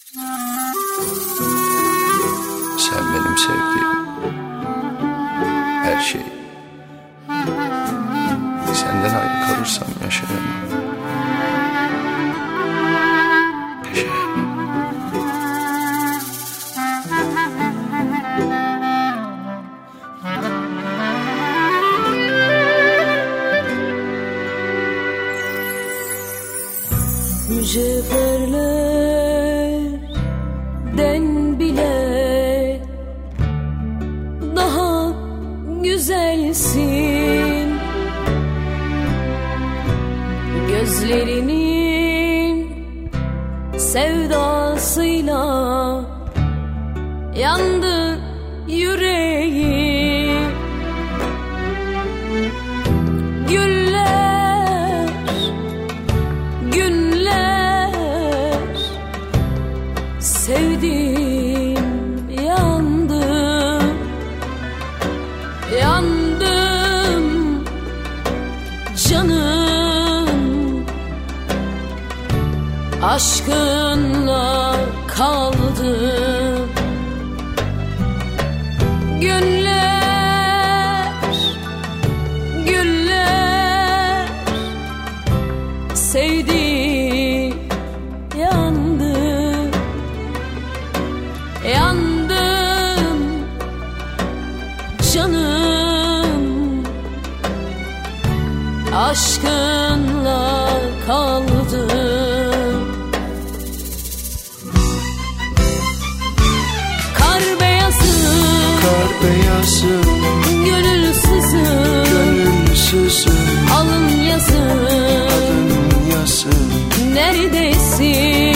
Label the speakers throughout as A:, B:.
A: Sen benim sevdiğim her şey. Senden ayrı kalırsam yaşayamam. Yaşayamam.
B: Mücevherlerden bile daha güzelsin. Gözlerinin sevdasıyla yandı yüreğim. Güller, günler sevdim, yandım, yandım canım. Aşkınla kaldım. Günler, güller sevdim, yandım, yandım canım. Aşkınla kaldım. Kar beyazım, gönülsüzüm, alın yazım, neredesin?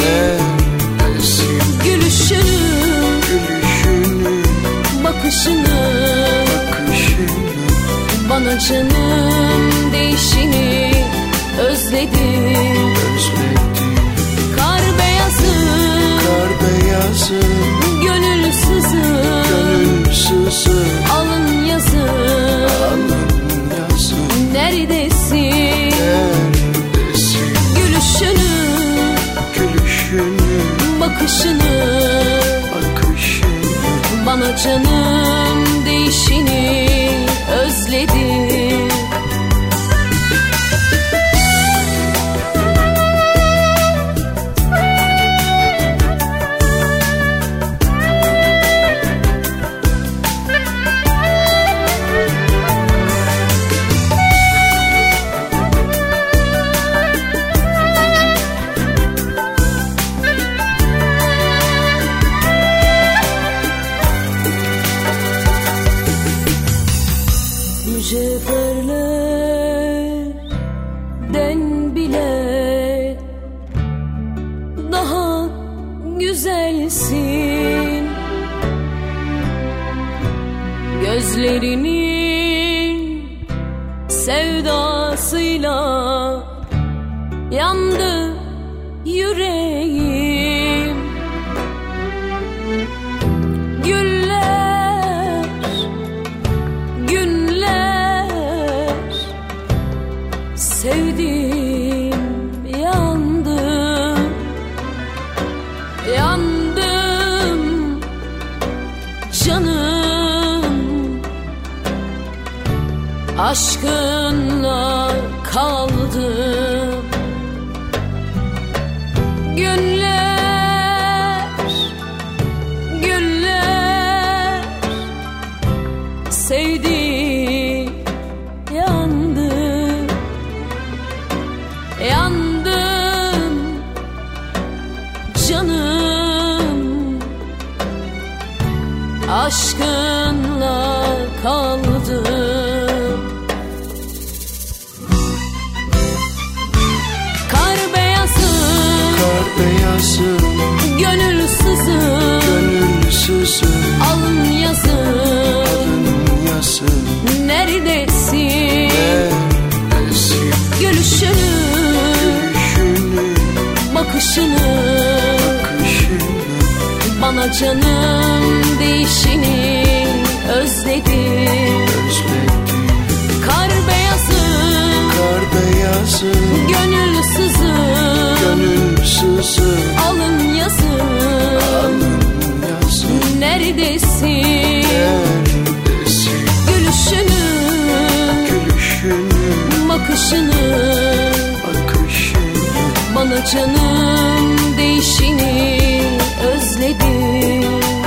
B: Gülüşünü, bakışını, bana canım değişini özledim. Kar beyazım, gönülsüzüm, alın yazım, neredesin? Gülüşünü, bakışını, bana canım değişini özledim. Mücevherlerden bile daha güzelsin. Gözlerinin sevdasıyla yandı yüreğim. Güller, günler sevdim, yandım, yandım canım. Aşkınla kaldım. Günler, güller sevdim, yandım, yandım canım. Aşkınla kaldım. Kar beyazım, gönülsüzüm, alın yazım, neredesin? Gülüşünü, bakışını, bana canım değişini özledim. Kar beyazım, gönülsüzüm, alın yazım, neredesin? Gülüşünü, bakışını, bana canım değişini özledim.